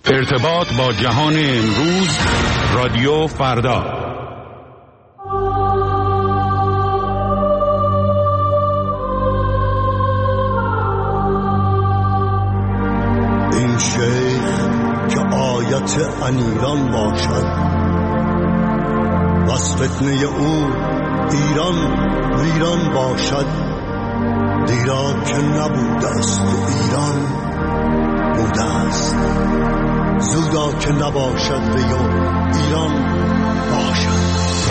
ارتباط با جهان امروز، رادیو فردا. این شیخ که آیت انیران باشد، بس فتنه او ایران ویران باشد. دیرا که نبوده است و ایران بوده است، زودا که نباشد و ایران باشد.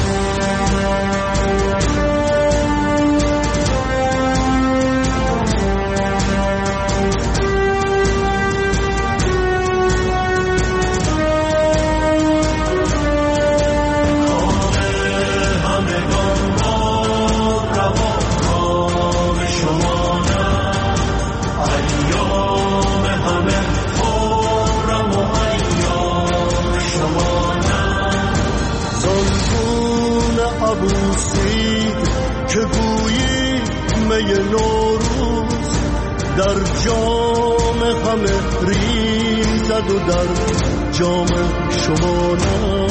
که گویی می نوروز در جام همه ریزد و در جام شما نه.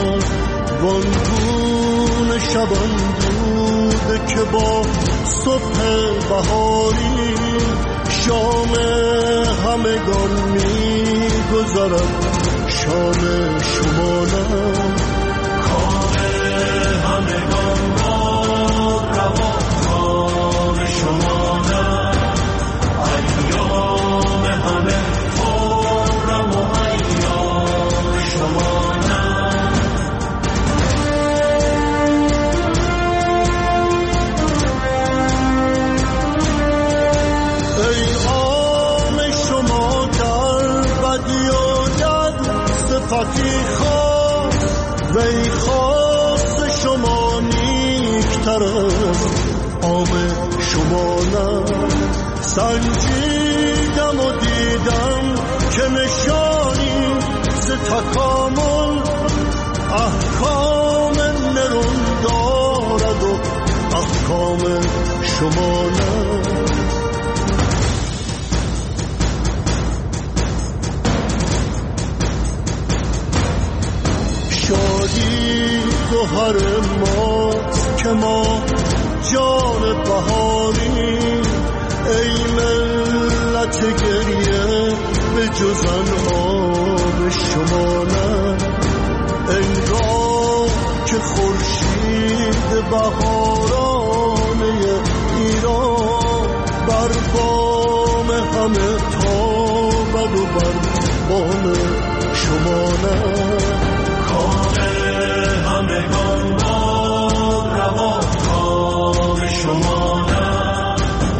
وانگون شبان دود که با صبح بهاری شام همگان می گذرد شام شما نه. کام همگان شما نه، ایام همه خرم و ایام شما نه. ای عام شما در بدی و در صفتی خواه، وی خاص شما نیکتر است عام شما نه. سنجیدم و دیدم که نشانی ز تکامل احکام نرون دارد و احکام شما نه. شادی گوهر ماست که ما جان بهاری، ای ملت گریه به جز آب شما نه. انگار که خورشید بهارانه ایران بر بام همه تابد و بر بام شما نه. کام همگان باد روا شما نه،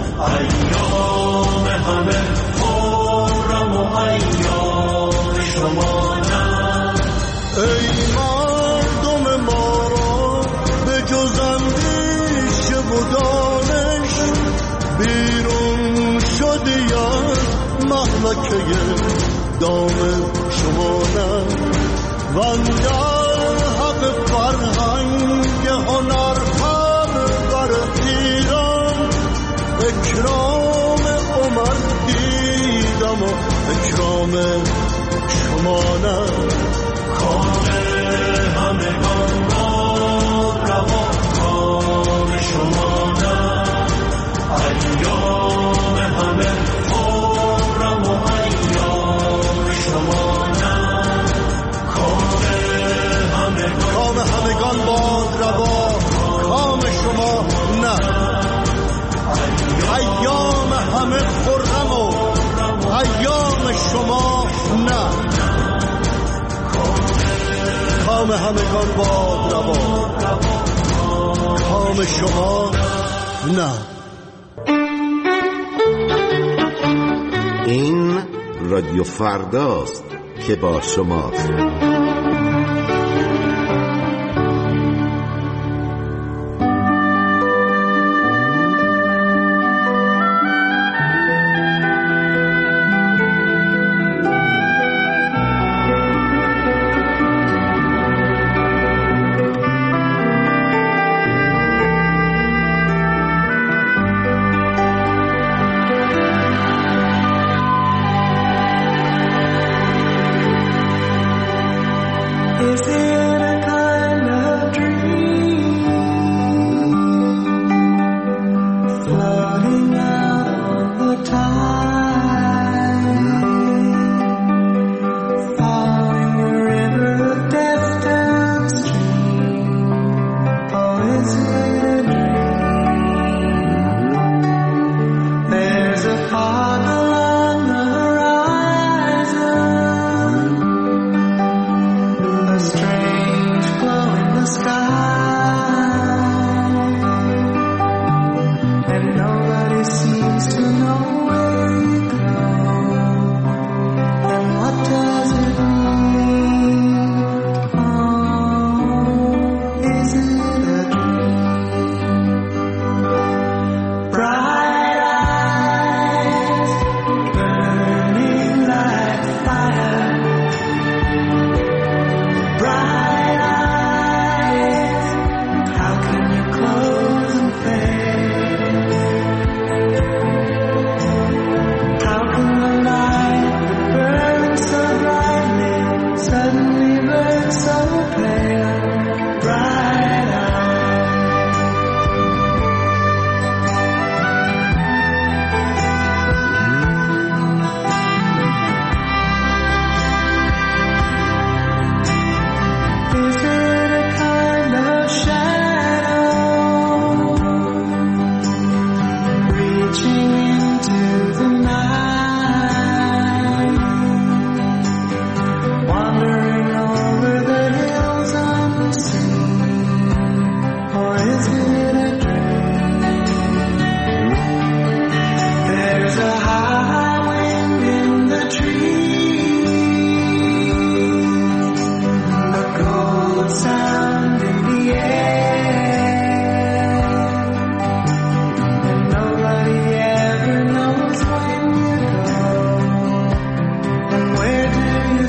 ایام همه خرم و ایام شما نه. ای مردم ما را به جز اندیشه و دانش بیرون شدی از مهلکه دام شما نه. وندر حق فرهنگ هنر اکرام عمر دیدم و اکرام شما نه. کام همگان باد روا کام شما نه، ایام همه خرم و ایام شما نه. کام همگان باد روا کام شما نه، ایام همه خرم و ایام شما نه. کام همگان باد روا کام شما نه. این رادیو فرداست که با شماست.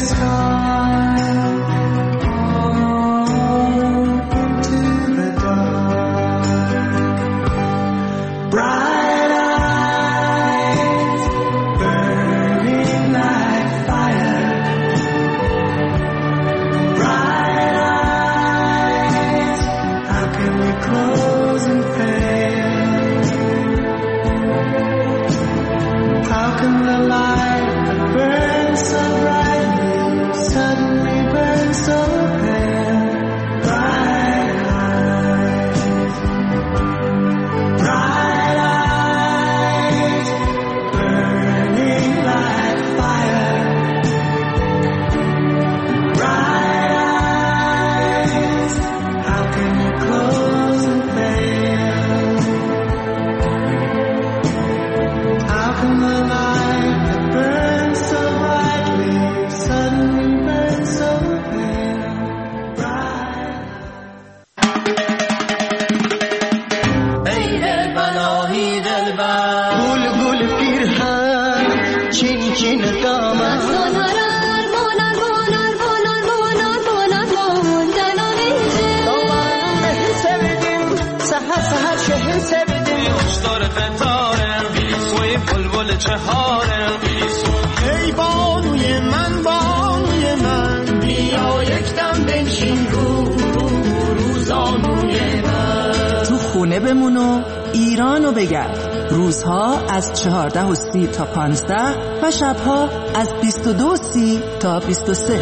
ایرانو بگرد. روزها از 14:30 تا 15 و شبها از 22:30 تا 23.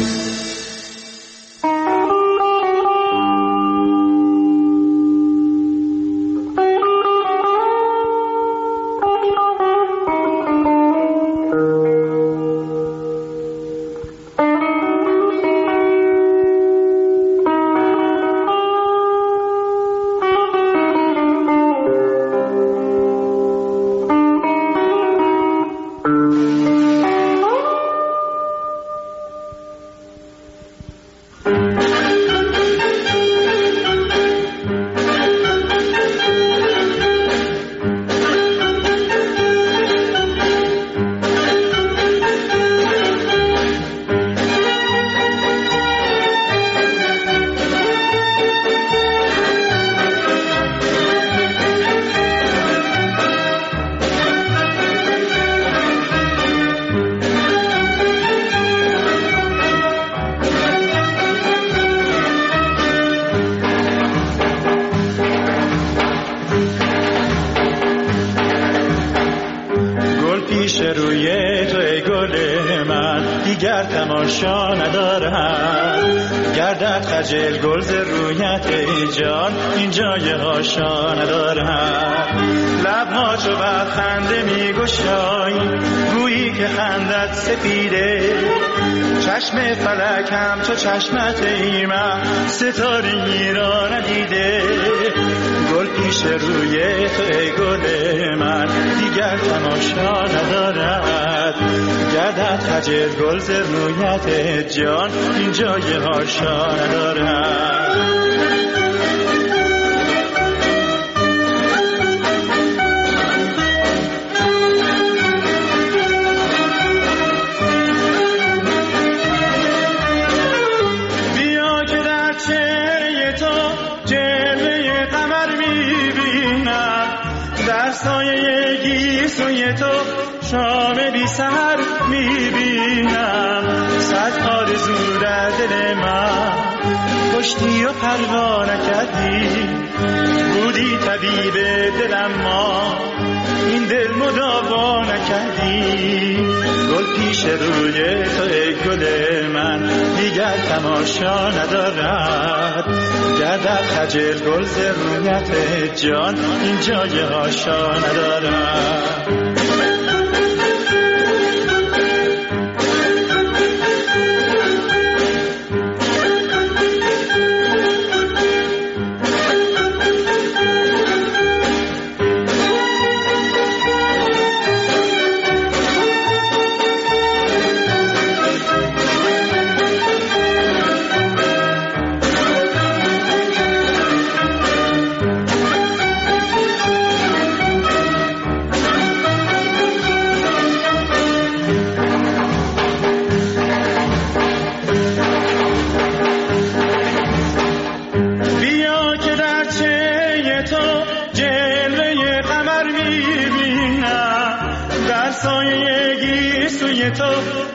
دیگر تماشا ندارم، گردد خجل گل ز رویت جان، این جای هاشا ندارم. لبها چو بر خنده می گشای، گویی که خندت سپیده، چشم فلک هم چو چشمت ایمن، ستاره‌ای را ندیده. گل پیش روی تو ای گل من، دیگر تماشا ندارد، گردد خجل گل ز رویت جان، این جای هاشا ندارد. سایه گیسوی تو شام بی سحر میبینم، صد آرزو در دل من کشتی و پروانه کردی، بودی طبیب دلم ما این دل مداوا نکردی. گل پیش روی تو ای گل من، دیگر تماشا ندارد، گردد خجل گل ز رویت جان، این جای هاشا ندارد.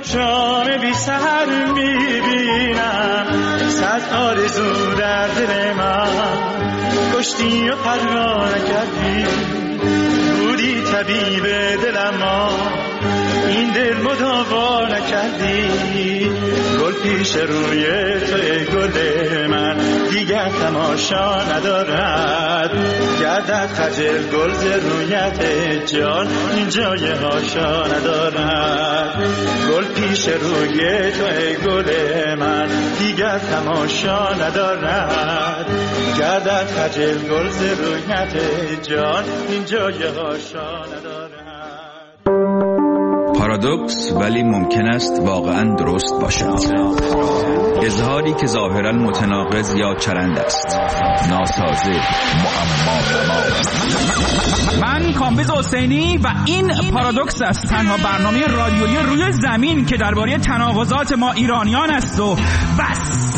شام بی سر میبینم، صد آرزو در دل من کشتی و پروانه کردی، بودی طبیب دلم این دل مداوا نکردی. گل پیش روی توی گل من دیگر تماشا ندارد، گردد خجل گل ز رویت جان این جای هاشا ندارد. گل پیش روی توی گل من دیگر تماشا ندارد، گردد خجل گل ز رویت جان این جای هاشا ندارد. پارادوکس ولی ممکن است واقعا درست باشد. اظهاری که ظاهرا متناقض یا چرند است، ناسازه، معما. من کامبیز حسینی و این پارادوکس است، تنها برنامه رادیویی روی زمین که درباره تناقضات ما ایرانیان است و بس.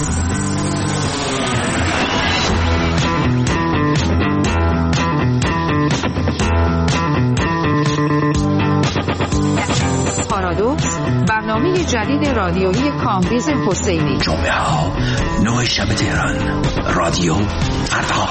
پارادوکس، برنامه جدید رادیویی کامبیز حسینی. جمعه ها 9 شب تهران، رادیو فردا.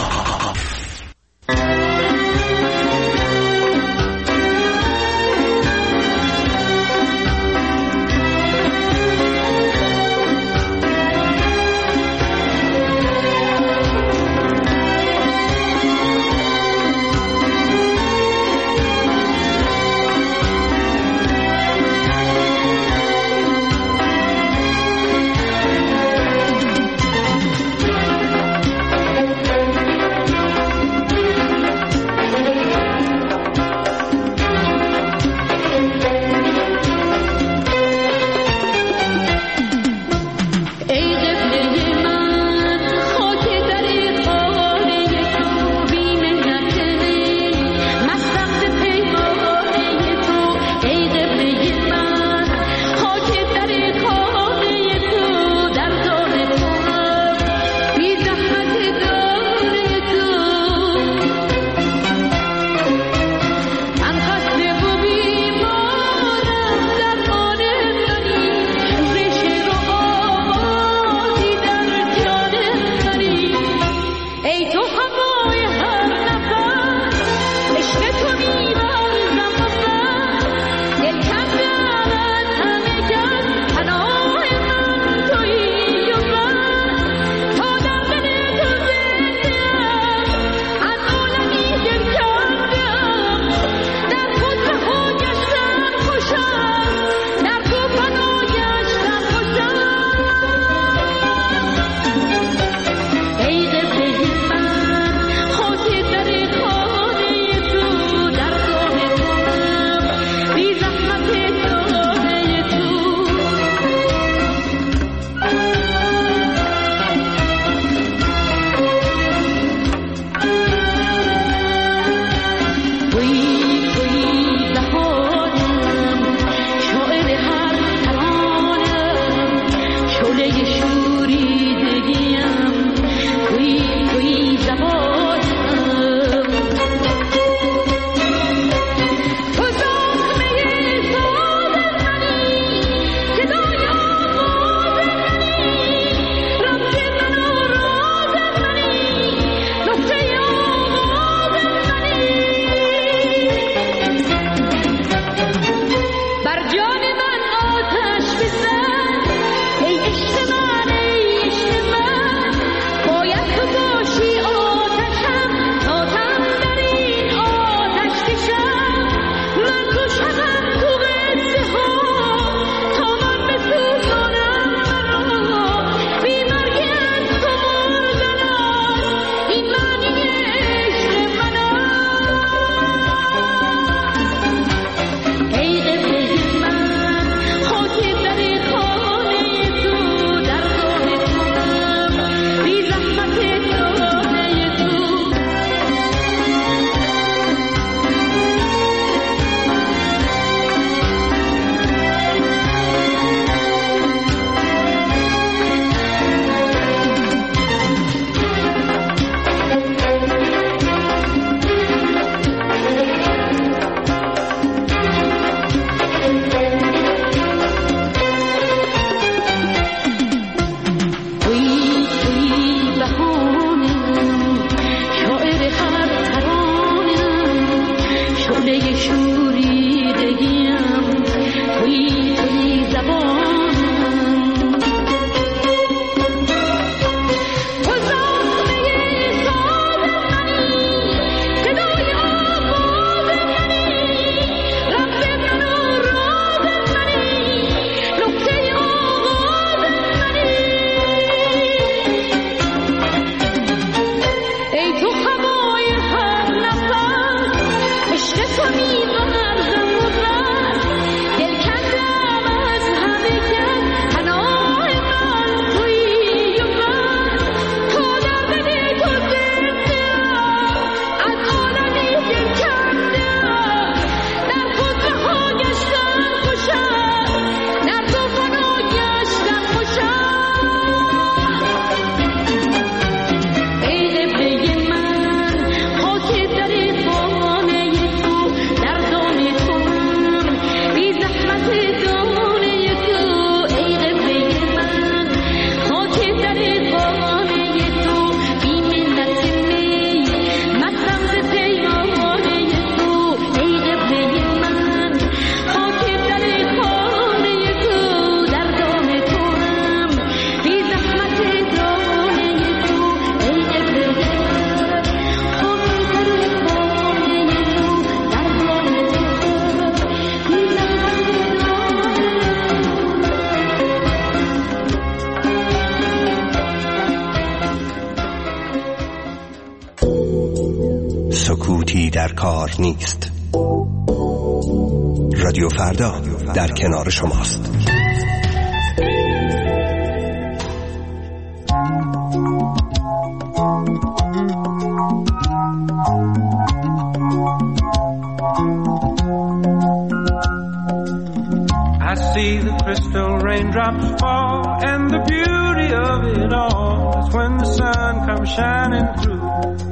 بی در کار نیست. رادیو فردا در کنار شماست. I see the crystal raindrops fall, and the beauty of it all is when the sun comes shining through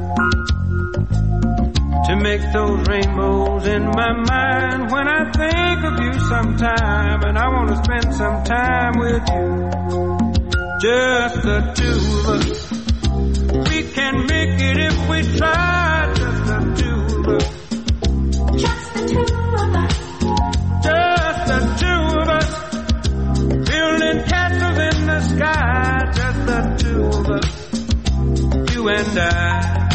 to make those rainbows in my mind. When I think of you sometime, and I want to spend some time with you, just the two of us. We can make it if we try, just the two of us. Just the two of us. Just the two of us. Building castles in the sky, just the two of us. You and I.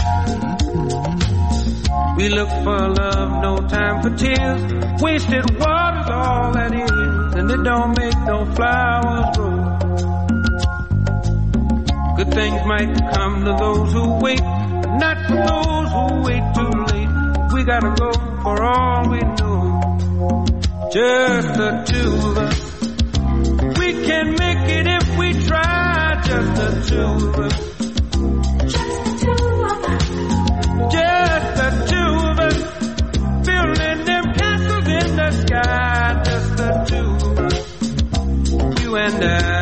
We look for love, no time for tears. Wasted water's all that is, and it don't make no flowers grow. Good things might come to those who wait, but not for those who wait too late. We gotta go for all we know. Just the two of us. We can make it if we try, just the two of us. Just the two of us. Just the two of us. Building them castles in the sky, just the two of us. You and I.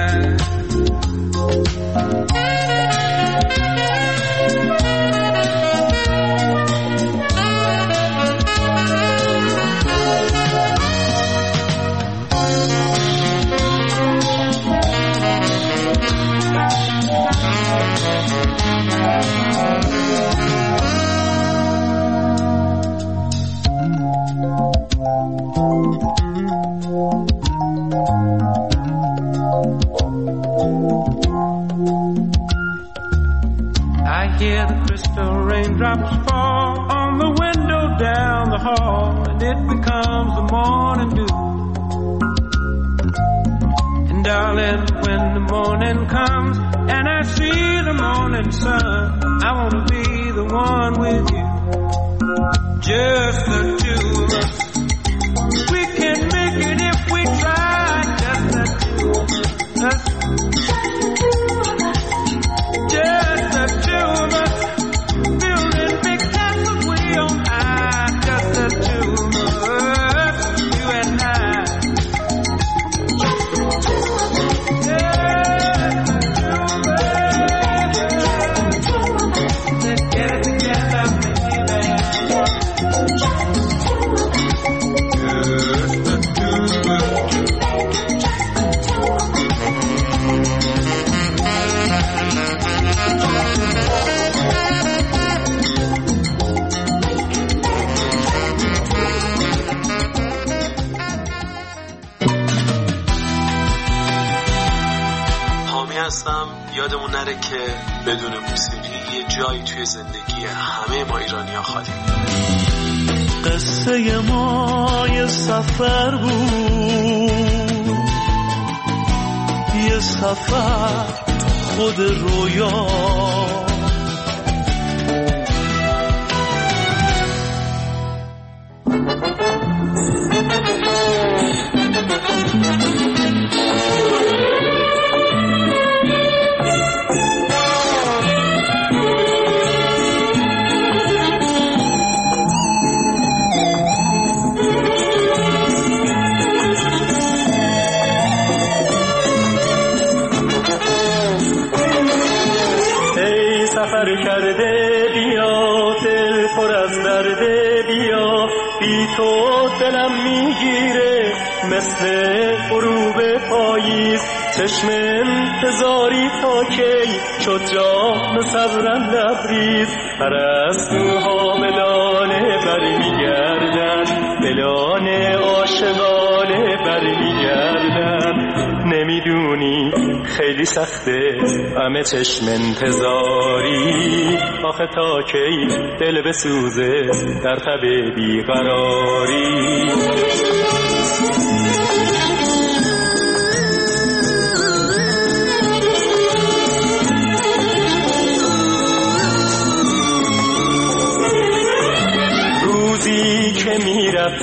Hear the crystal raindrops fall on the window down the hall, and it becomes the morning dew. And darling, when the morning comes and I see the morning sun, I want to be the one with you. Just the two of us. We can make it if we try. Just the two of us. Just the two of us. Building big castles way on high. Just the two of us. You and I. Just the two of us. Just the two of us. Let's get it together, baby. Just the two of us. Just the two of us. یادمون نره که بدون موسیقی یه جایی توی زندگی همه ما ایرانی‌ها خالی. قصه ما یه سفر بود، یه سفر خود رویا. سفر کرده بیا، دل پر از درده بیا، بی تو دلم میگیره مثل غروب پاییز. چشم انتظاری تا کی شد جام صبرم لبریز. پرستوها ملانه برمیگردن، ملانه عاشقانه برمیگردن. نمیدونی خیلی سخته همه چشم انتظاری، آخه تا کی دل بسوزه در تب بیقراری.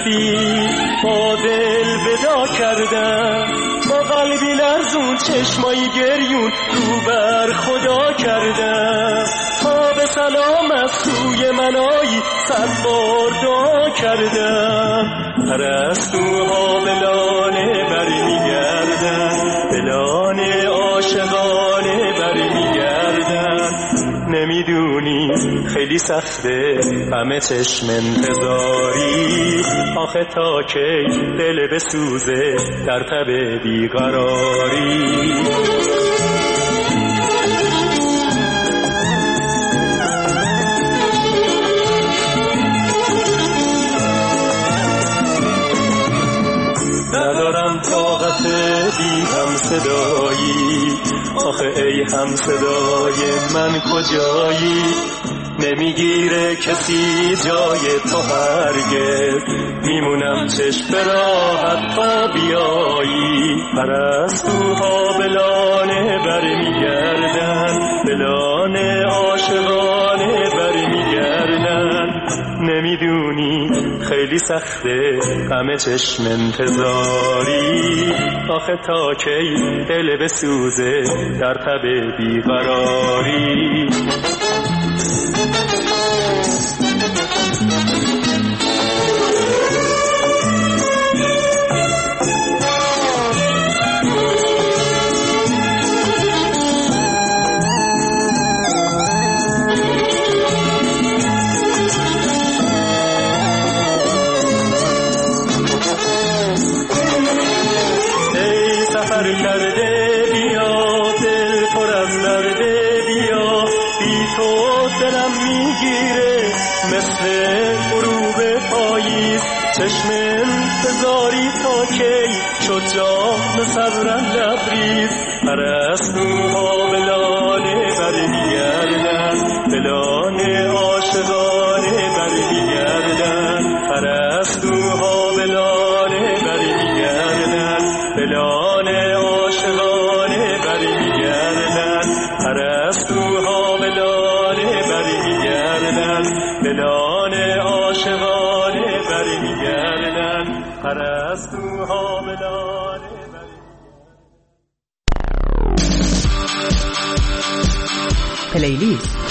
رفتی با دل ودا کردم، با قلبی لرزون چشمایی گریون رو بر خدا کردم. تا به سلام از سوی منایی 100 بار دعا کردم. پرستوها به لانه برمیگردن، به لانه عاشقانه برمیگردن. نمیدونی خیلی سخته همه چشم انتظاری، آخه تا کی دل بسوزه در تب بیقراری. ندارم طاقت بی هم صدایی، آخه ای هم صدای من کجایی؟ نمیگیره کسی جای تو هرگز، میمونم چشم به راحت تا بیایی. پرستوها به لانه برمیگردن، به لانه عاشقانه برمیگردن. نمیدونی خیلی سخته همه چشم انتظاری، آخه تا کی دل بسوزه در تب بیقراری. چشم انتظاری تا کی شد جام صبرم لبریز. پرستوها به لانه برمیگردن، به لانه عاشقانه برمیگردن. پرستوها به لانه برمیگردن، به لانه عاشقانه برمیگردن. پرستوها به لانه برمیگردن، به لانه عاشقانه برمیگردن. پرستوها به لانه پلیلیست.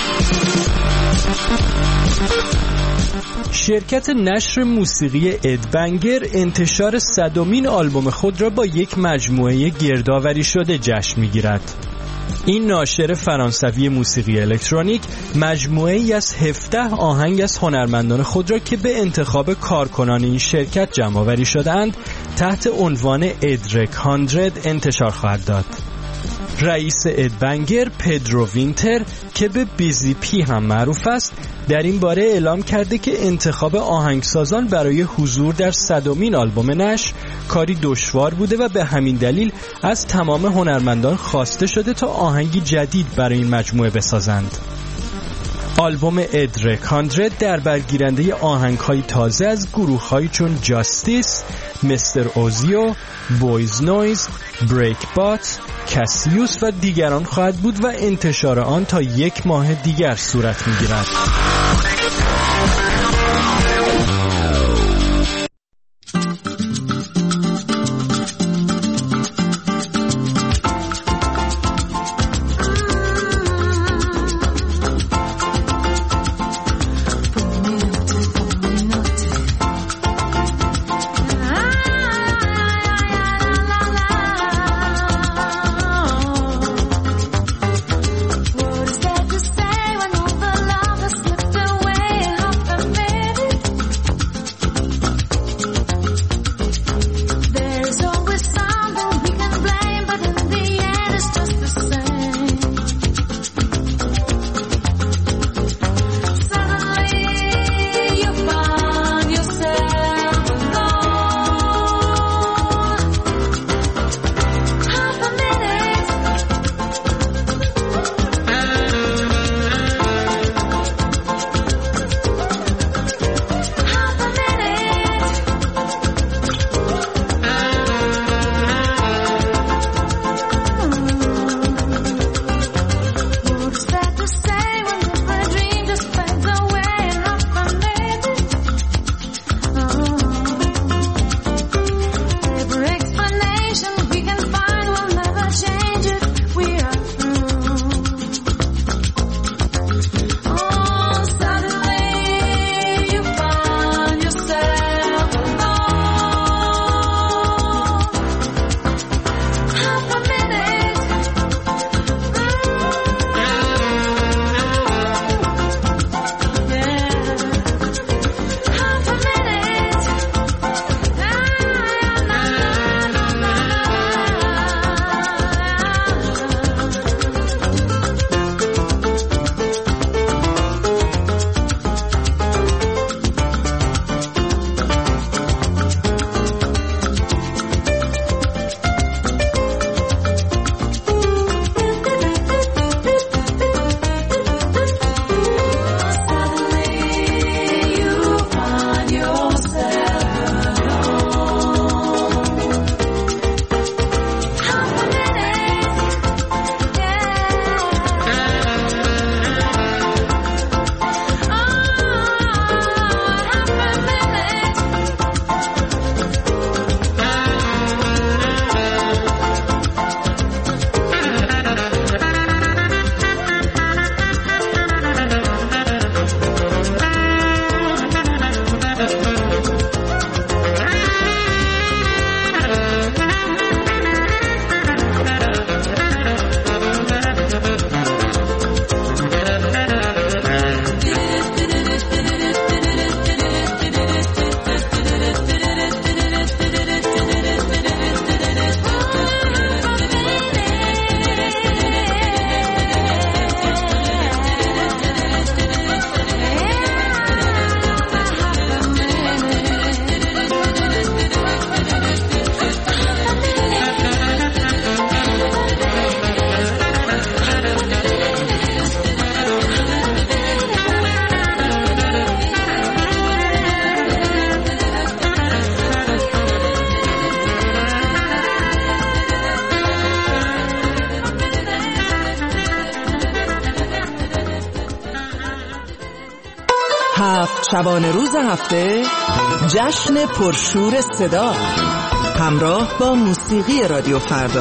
شرکت نشر موسیقی ادبنگر انتشار 100مین آلبوم خود را با یک مجموعه گردآوری شده جشن می‌گیرد. این ناشر فرانسوی موسیقی الکترونیک مجموعه‌ای از 17 آهنگ از هنرمندان خود را که به انتخاب کارکنان این شرکت جمع‌آوری شده‌اند تحت عنوان ادرک 100 انتشار خواهد داد. رئیس ادبنگر پدرو وینتر که به بیزی پی هم معروف است در این باره اعلام کرده که انتخاب آهنگسازان برای حضور در 100مین آلبوم نشر کاری دشوار بوده و به همین دلیل از تمام هنرمندان خواسته شده تا آهنگی جدید برای این مجموعه بسازند. آلبوم ادرک 100 در برگیرنده آهنگ‌های تازه از گروه‌هایی چون جاستیس، مستر اوزیو، بویز نویز، بریک بات، کاسیوس و دیگران خواهد بود و انتشار آن تا 1 ماه دیگر صورت می‌گیرد. 7 شبانه روز هفته جشن پرشور صدا همراه با موسیقی رادیو فردا.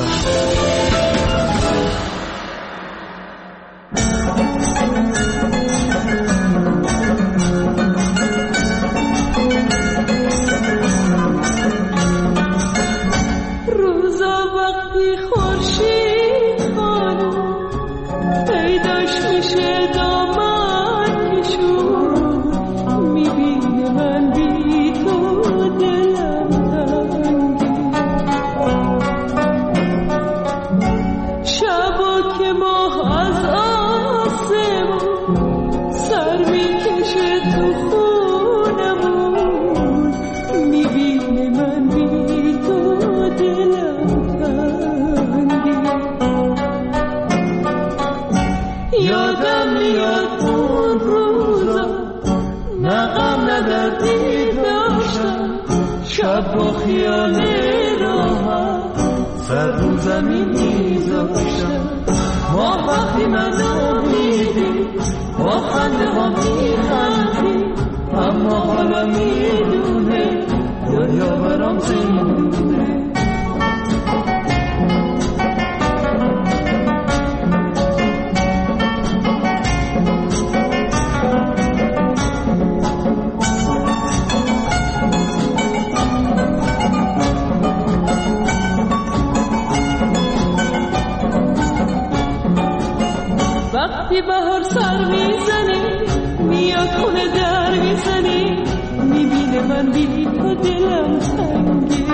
وقتی بهار سر میزنه میاد خونه در میزنه میبینه من بی تو دلم تنگه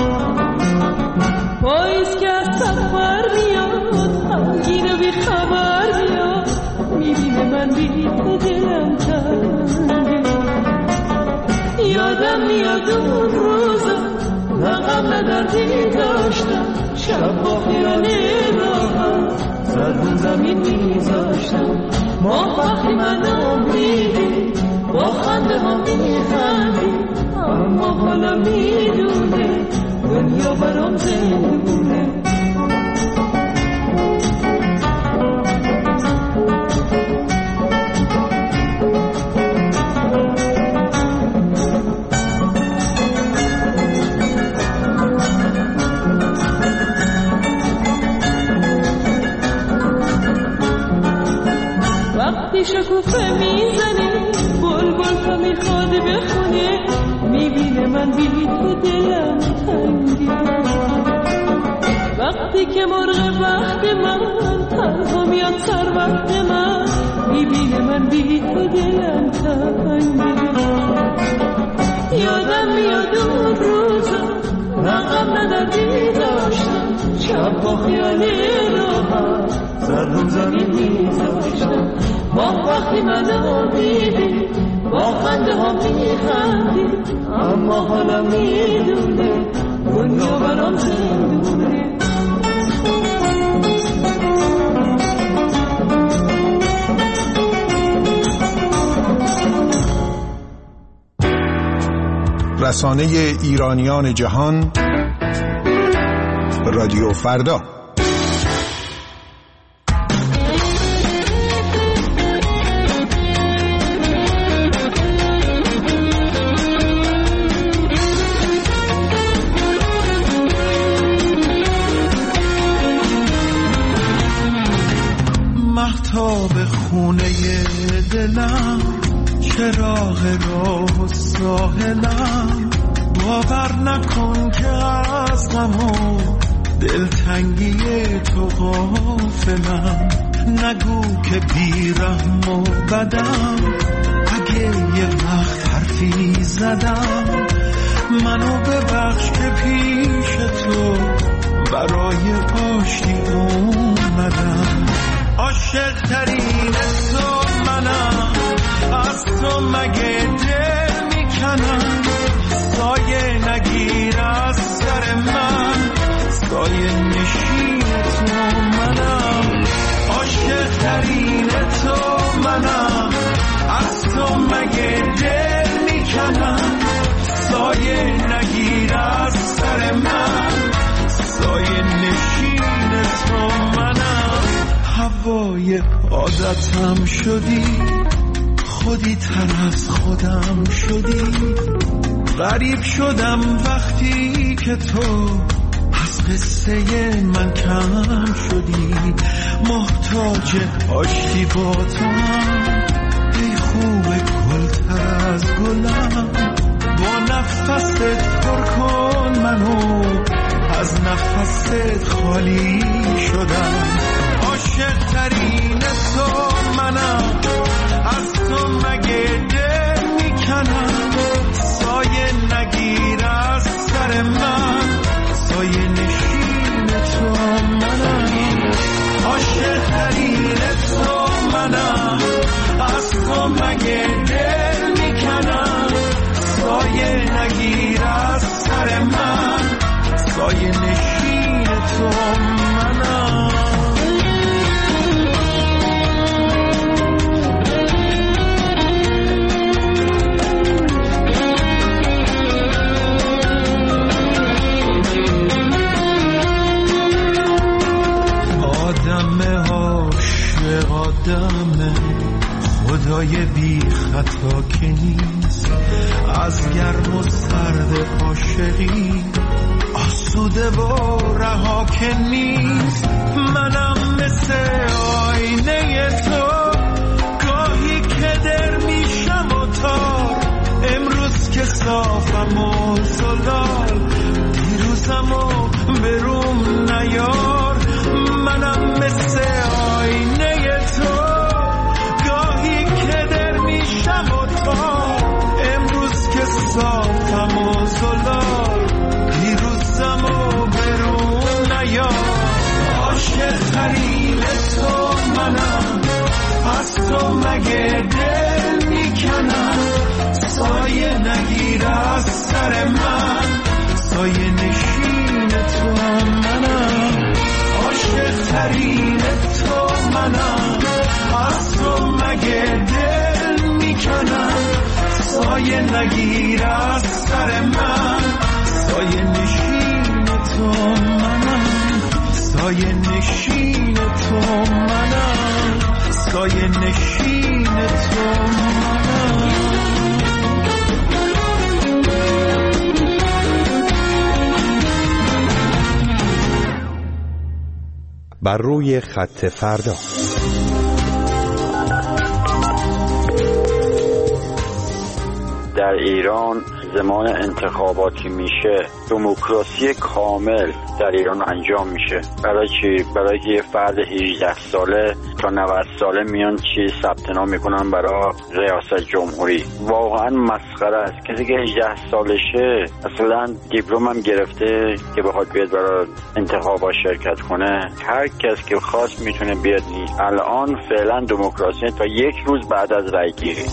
پاییز که از سفر میاد غمگین و بی خبر میاد میبینه من بی تو دلم تنگه یادم میاد اون روزا نه غم نه دردی داشتم شب با خیال راحت سر رو زمین میذاشتم ما وقتی من امیدی با خنده ها میخندی اما حالا میدونه دنیا برام زندونه شکوفه میزنه بلبل تا میخواد بخونه میبینه من بی تو دلم تنگه وقتی که مرغ وقت من تنها میاد سر وقت من میبینه من بی تو دلم تنگه یادم میاد اون روزا رقم ندردی داشتم شب با خیال راحت سر رو زمین میذاشتم ما وقتی من امیدی با خنده ها میخندی اما حالا میدونه دنیا برام زندونه رسانه ایرانیان جهان رادیو فردا. مهتاب خونه دلم چراغ راه ساحلم باور نکن که از غم و دلتنگی تو غافلم نگو که بیرحم و بدم اگه یه وقت حرفی زدم منو ببخش که پیش تو برای آشتی اومدم عاشق ترین تو منم از تو مگه دل میکنم سایه نگیر از سر من سایه نشین تو منم عاشق ترین تو منم از تو مگه دل میکنم سایه نگیر از سر من سایه نشین تو منم هوای عادتم شدی خودی تر از خودم شدی. غریب شدم وقتی که تو از قصه من کم شدی. محتاج آشتی با تو ای خوب گلتر از گلم. با نفست پر کن منو از نفست خالی شدم. عاشق ترین تو منم از تو مگه دل میکنم. سایه نگیر از سر من سایه نشین تو منم. عاشق ترین تو منم از تو مگه دل میکنم. سایه نگیر از سر من سایه نشین تو منم. آدم عاشق آدم خدای بی خطا که نیست. از گرم و سرد عاشقی آسوده و رها که نیست. منم مثل آینه تو گاهی که در میشم و تار. امروز که صافم و زلال دیروزم و بروم نیار. منم مثل آینه تو گاهی که در میشم و تار. امروز که صافم و زلال دیروزم و برون نیار. عاشق ترین تو منم از تو مگه دل میکنم. سایه نگیر از سر من سایه نشین تو منم. عاشق ترین تو منم از تو مگه دل میکنم. سایه نگیر از سر من سایه نشین تو منم. سایه نشین تو منم سایه نشین تو منم. بر روی خط فردا. در ایران زمان انتخاباتی میشه دموکراسی کامل در ایران انجام میشه. برای چی؟ برای که یه فرد 18 ساله تا 90 ساله میان ثبت نام میکنن برای ریاست جمهوری. واقعا مسخره است. کسی که 18 سالشه اصلا دیپلم هم گرفته که بخواد بیاد برای انتخابات شرکت کنه. هر کس که خواست میتونه بیاد. الان فعلا دموکراسی تا یک روز بعد از رای گیری.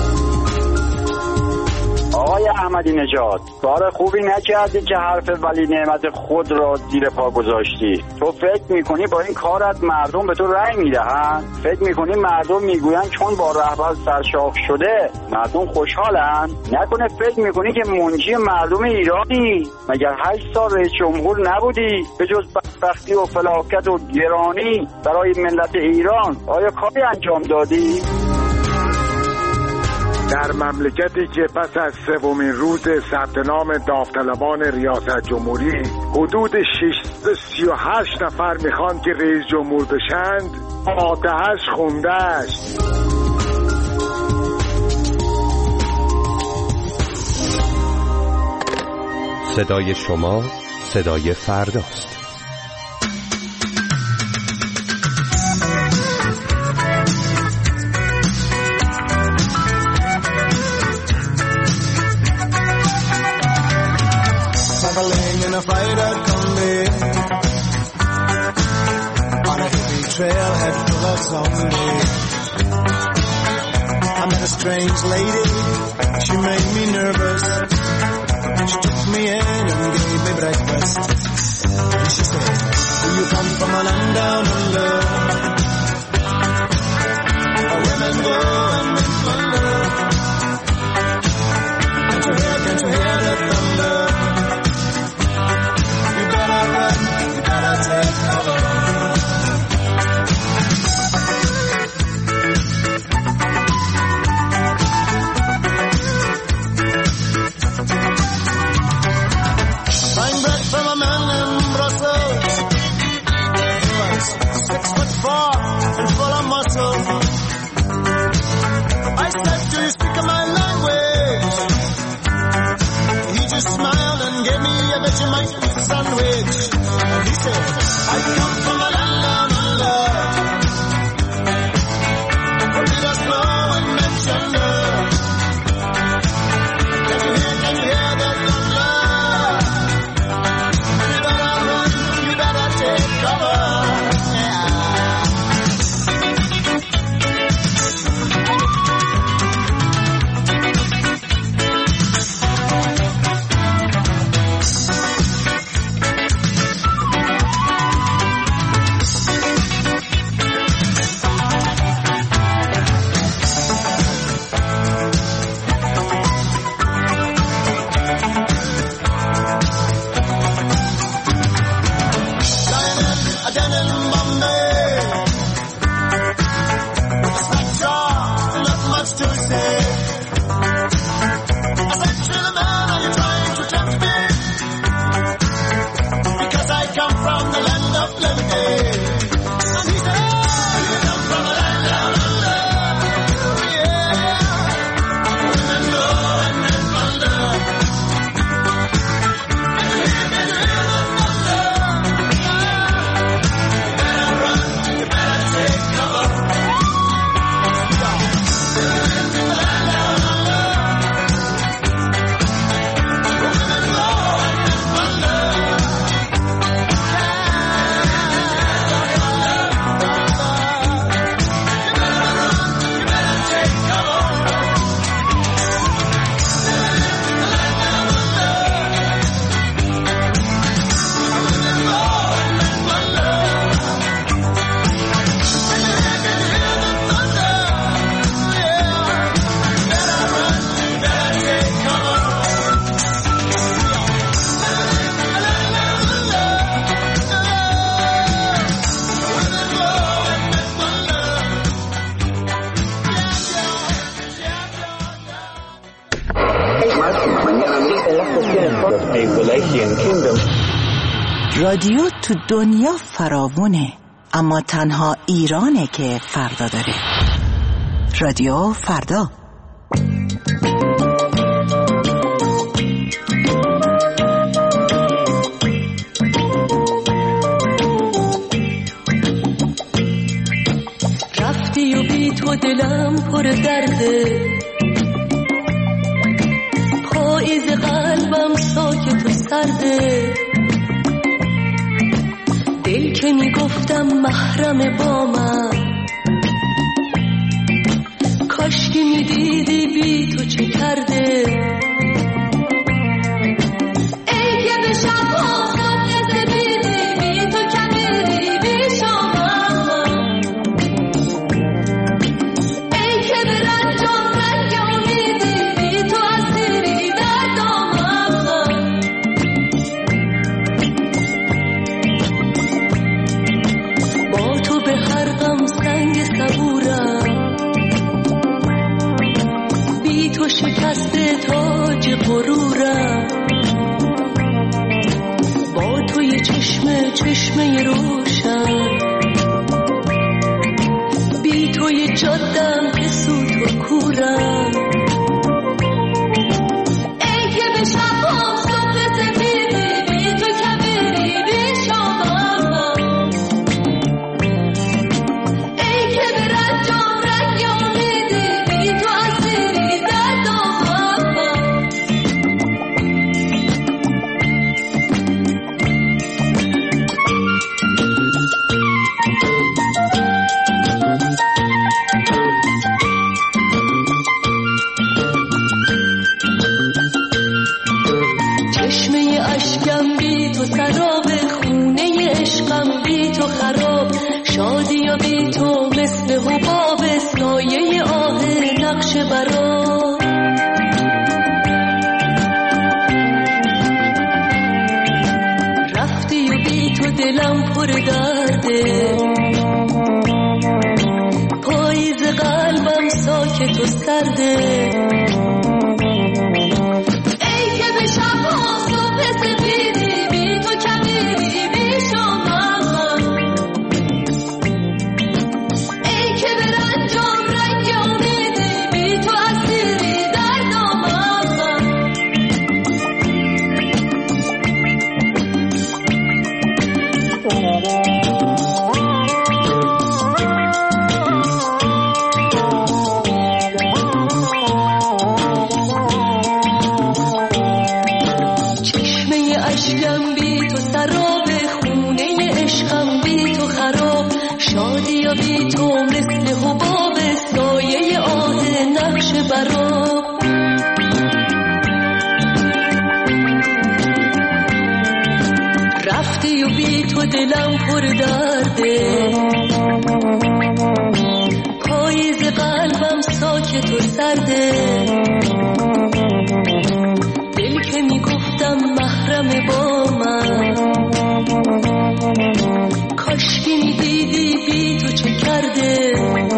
آقای احمدی نژاد، کار خوبی نکردی که حرف ولی نعمت خود را زیر پا گذاشتی. تو فکر میکنی با این کارت مردم به تو رأی میدهن؟ فکر میکنی مردم میگوین چون با رهبر سرشاخ شده مردم خوشحالن؟ نکنه فکر میکنی که منجی مردم ایرانی؟ مگر 8 سال رئیس جمهور نبودی؟ به جز بدبختی و فلاکت و گرانی برای ملت ایران آیا کاری انجام دادی؟ در مملکتی که پس از 3مین روز ثبت نام داوطلبان ریاست جمهوری حدود 638 نفر میخوان که رئیس جمهور بشند، آتش خوندهش. صدای شما صدای فرداست. In a freighter combi on a hippie trailhead full of zombies, I met a strange lady. She made me nervous. She took me in and gave me breakfast. And she said, "Do you come from a land down under, where women go and men wonder? Can't you hear the thunder? Take cover." رادیو تو دنیا فراوونه، اما تنها ایرانه که فردا داره. رادیو فردا. رفتی و بی تو دلم پر درده، پاییز قلبم ساکت و سرده، دل که میگفتم محرم با من، کاش که میدیدی بی تو چه کرده. ای که به شب آسان نزدیدی بی تو کمیری بی شامم، ای که به رنجام رنگ امیدی بی تو اسیری در دامم. با تو به هر غم سنگ صبورم، بی تو شکست تاج غرورم، با تو یه چشمه روشن، بی تو یه جادم که سوت و کورم. ای که به شب صبح سفیدی بی تو کبیری بی شامم، ای که به رنجام رنگ امیدی بی تو اسیری در دامم. چشمه اشکم بی تو سراب، خونه عشقم بی تو خراب، شادی یا بی تو مثل حباب، سایه آه نقش برا. رفتی و بی تو دلم پر درده، پاییز قلبم ساکت و سرده، ای که به شب صبح سفیدی بی تو کمیری بی شامم، ای که به رنجام رنگ امیدی بی تو اسیری در دامم. دنیا بی تو مثل حباب سایه آه نقش براب. رفتی و بی تو دلم پر درده، پاییز قلبم ساکت و سرده، دل که میگفتم محرم با من، کاشکی میدیدی بی تو چه کرده.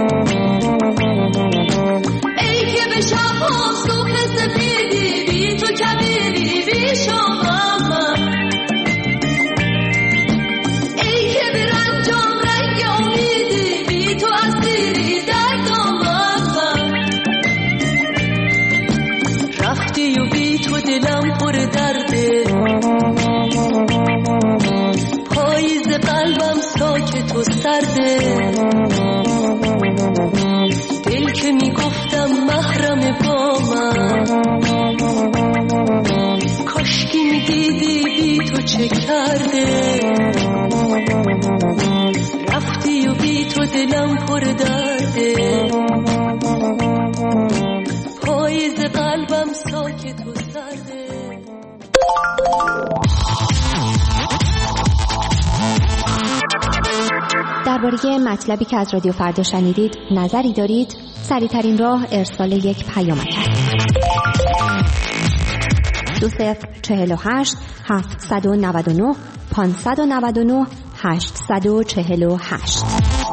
ای که به شبها صبح سپیدی بی تو کبیری بی شامم من، ای که به رنجام رنگ امیدی بی تو اسیری در دامم من. رفتی و بی تو دلم پر درده، پاییز قلبم ساکت و سرده، دل که میگفتم محرم با من، کاشکی میدیدی بی تو چه کرده. رفتی و بی تو دلم پر درده، پاییز قلبم ساکت و سرده. درباره مطلبی که از رادیو فردا شنیدید نظری دارید؟ سریع‌ترین راه ارسال یک پیامک است. 2048 799 599 848.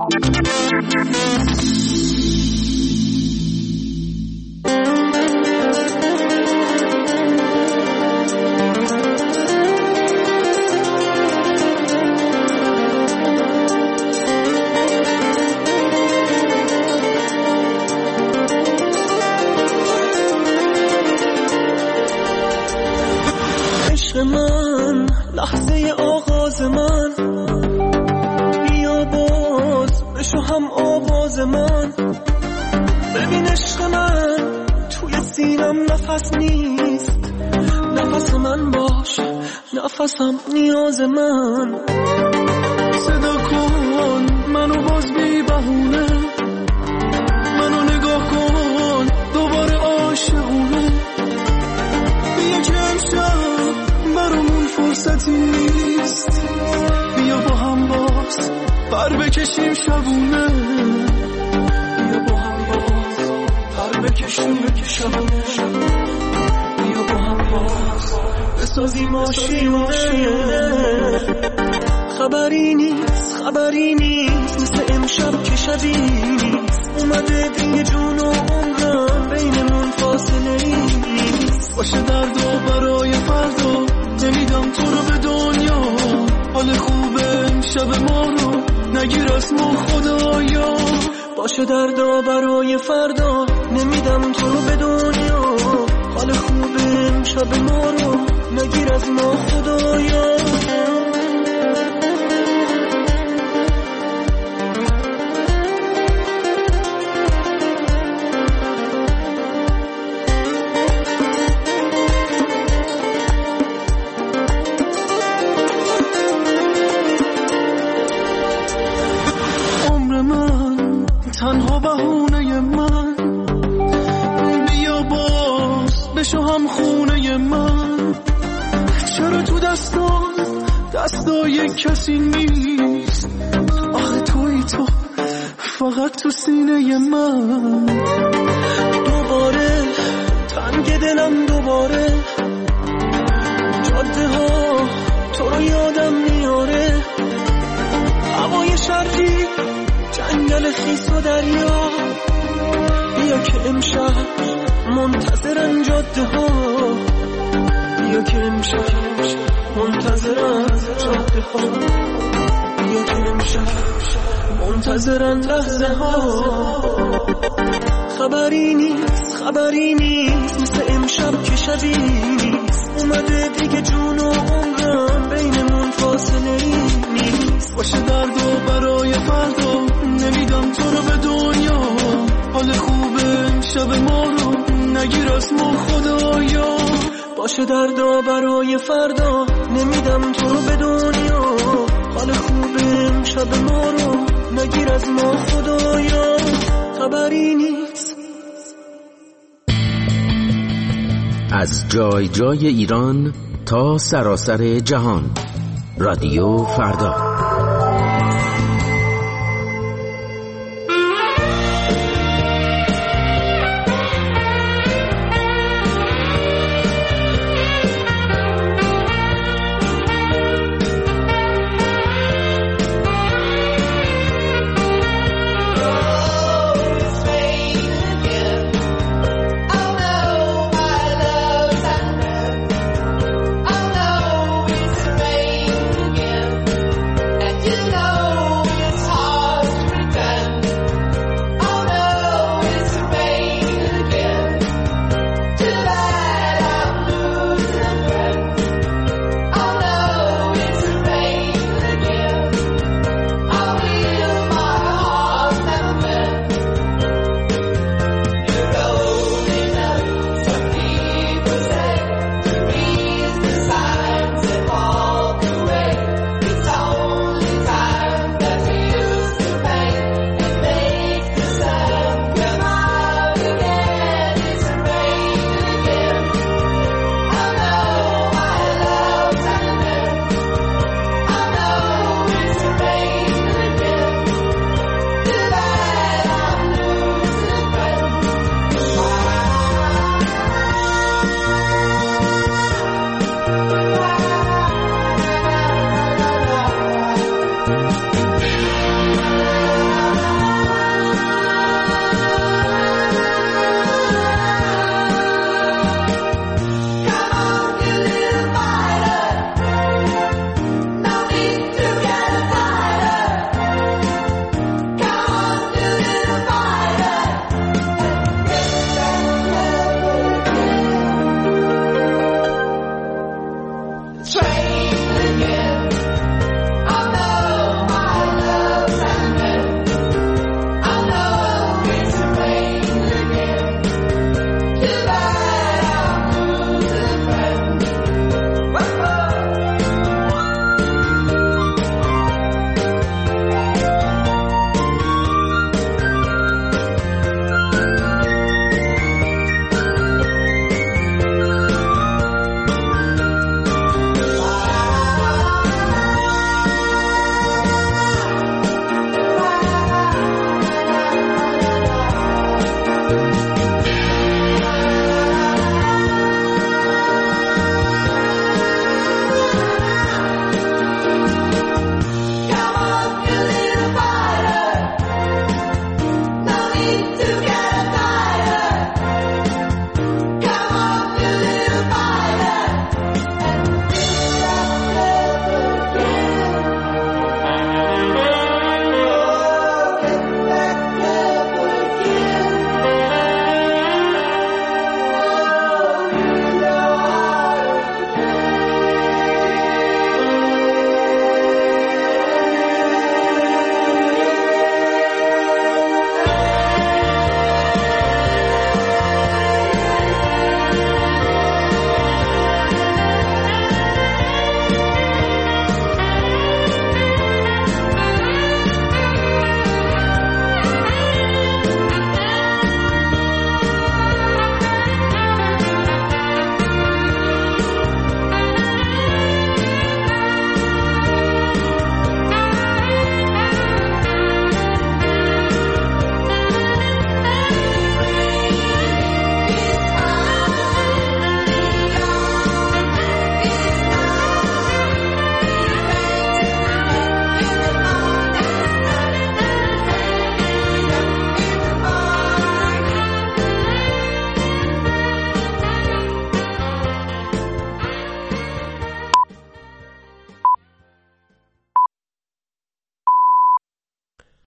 من لحظه آغاز من، بیا باز بشو هم آواز من. ببین عشق من توی سینم نفس نیست، نفس من باش نفسم نیاز من. صدا کن منو باز بی بهونه، منو نگاه کن دوباره عاشقونه. بیا که امشب برامون فرصتی نیست، بیا با هم باز پر بکشیم شبونه. بیا با هم باز پر بکشیم شبونه. بیا با هم باز بسازیم آشیونه. خبری نیست خبری نیست مثل امشب که شبی نیست، اومده دیگه جون و عمرم بینمون فاصله نیست. باشه دردو برای فردا، نمیدم تو رو به دنیا. حال خوبه امشب ما رو نگیر از ما خدایا. باشه دردا برای فردا، نمیدم تو رو به دنیا. حال خوبه امشب ما رو نگیر از ما خدایا. تنها بهونه من، بیا باز بشو هم خونه من. چرا تو دستای کسی نیست، آخه توی تو فقط تو سینه من. دوباره تنگ دلم، دوباره جاده ها تو رو یادم میاره. هوای شرقی جنگل خیس و دریا، بیا که امشب منتظرن جاده ها. بیا که امشب منتظرن جاده ها. بیا که امشب منتظرن لحظه ها. خبری نیست مثل امشب که شبی نیست، اومده دیگه جون و عمرم بینمون فاصله نیست. باشه دردو برای فردا، نمیدم تو رو به دنیا. حال خوبه امشب ما رو نگیر از ما خدایا. باشه دردا برای فردا، نمیدم تو رو به دنیا. حال خوبه امشب ما رو نگیر از ما خدایا خبری نیست. از جای جای ایران تا سراسر جهان، رادیو فردا.